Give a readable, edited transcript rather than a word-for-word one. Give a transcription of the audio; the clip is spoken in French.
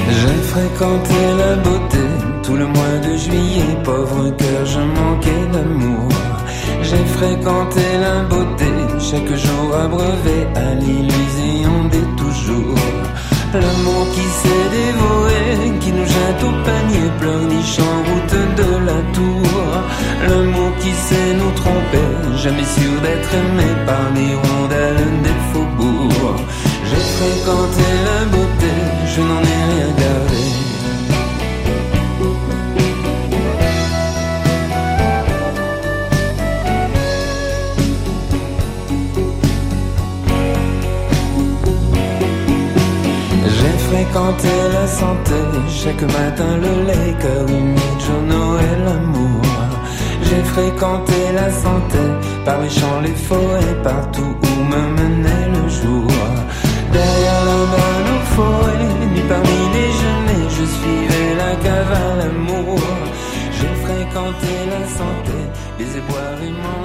J'ai fréquenté la beauté tout le mois de juillet, pauvre cœur, je manquais d'amour. J'ai fréquenté la beauté, chaque jour abreuvé à l'illusion des toujours. L'amour qui s'est dévoré, qui nous jette au panier, pleurniche en route de la tour. L'amour qui sait nous tromper, jamais sûr d'être aimé par les rondelles des faubourgs. J'ai fréquenté la beauté, je n'en ai rien gardé. Fréquenter la santé, chaque matin le lait, cœur humide, journaux et l'amour. J'ai fréquenté la santé, par les champs, les forêts, partout où me menait le jour. Derrière la banane aux forêts, nuit parmi les genêts, je suivais la cave à l'amour. J'ai fréquenté la santé, les éboueurs et